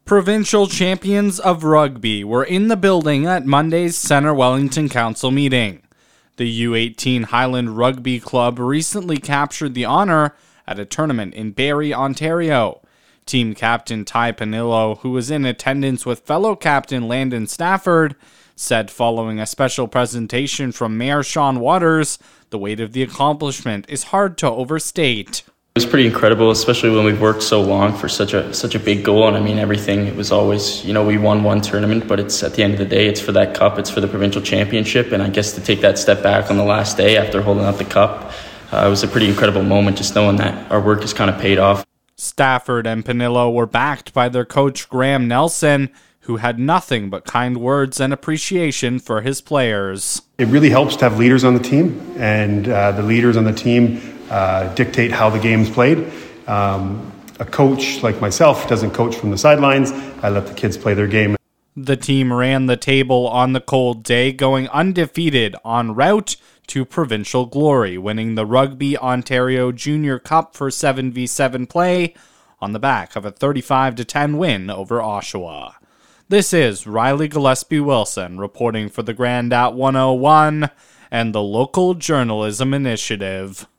Provincial champions of rugby were in the building at Monday's Centre Wellington Council meeting. The U18 Highland Rugby Club recently captured the honour at a tournament in Barrie, Ontario. Team captain Ty Panillo, who was in attendance with fellow captain Landon Stafford, said following a special presentation from Mayor Sean Waters, the weight of the accomplishment is hard to overstate. It was pretty incredible, especially when we've worked so long for such a big goal. And I mean, everything, it was always, we won one tournament, but it's at the end of the day, it's for that cup, it's for the provincial championship. And I guess to take that step back on the last day after holding up the cup, it was a pretty incredible moment, just knowing that our work has kind of paid off. Stafford and Panillo were backed by their coach Graham Nelson, who had nothing but kind words and appreciation for his players. It really helps to have leaders on the team, and the leaders on the team dictate how the game's played. A coach like myself doesn't coach from the sidelines. I let the kids play their game. The team ran the table on the cold day, going undefeated en route to provincial glory, winning the Rugby Ontario Junior Cup for 7v7 play on the back of a 35-10 win over Oshawa. This is Riley Gillespie-Wilson reporting for the Grand'At 101 and the Local Journalism Initiative.